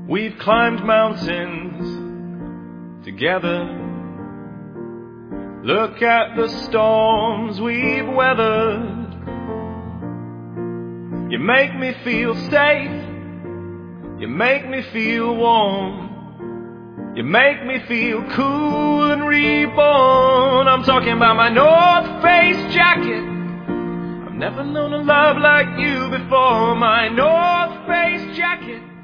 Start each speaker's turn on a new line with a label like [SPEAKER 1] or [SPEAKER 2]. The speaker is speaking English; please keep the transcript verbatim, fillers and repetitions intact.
[SPEAKER 1] We've climbed mountains together. Look at the storms we've weathered. You make me feel safe. You make me feel warm. You make me feel cool and reborn. I'm talking about my North Face jacket. I've never known a love like you before. My North Face jacket.